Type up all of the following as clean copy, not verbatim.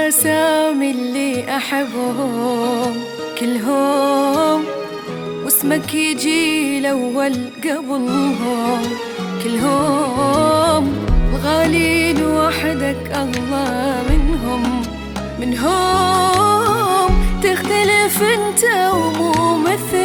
أسامي اللي أحبهم كلهم، واسمك يجي الأول قبلهم كلهم، الغالين وحدك أغلى منهم تختلف انت ومو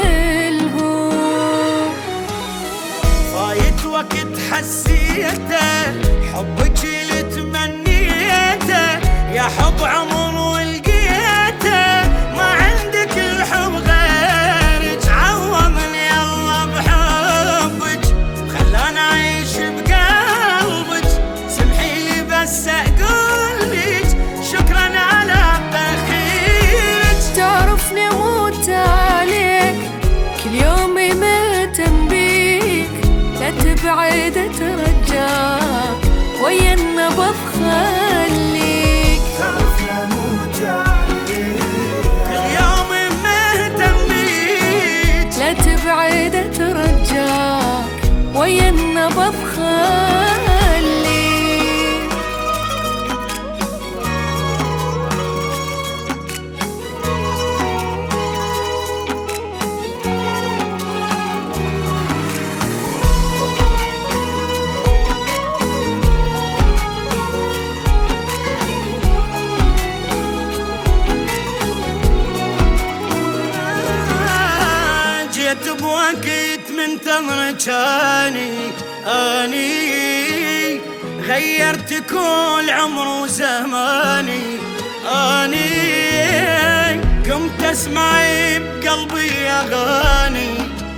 مثلهم. فايت وقت حسيته حبك اللي تمنيته، يا حب عمر ولقيته ما عندك الحب غيرك، عوضني الله بحبك خلاني اعيش بقلبك، سمحي لي بس اقولك شكرا على تأخيرك. تعرفني اموت عليك كل يوم مهتم بيك، لا تبعد اترجاك ويا النبض خليك. تعرفني اموت عليك كل يوم مهتم بيك، لا تبعد اترجاك ويا النبض خليك. جيت بوقت من تمرك اني غيرت كل عمر وزماني، اني قمت اسمعي بقلبي اغاني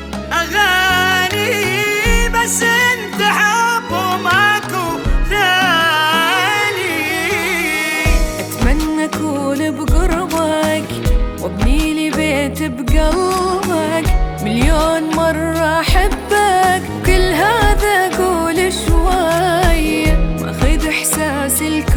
بس انت حب وماكو ثاني. اتمنى اكون بقربك وابني لي بيت بقلبك، مليون مرة احبك كل هذا قول شوية، ماخذ احساس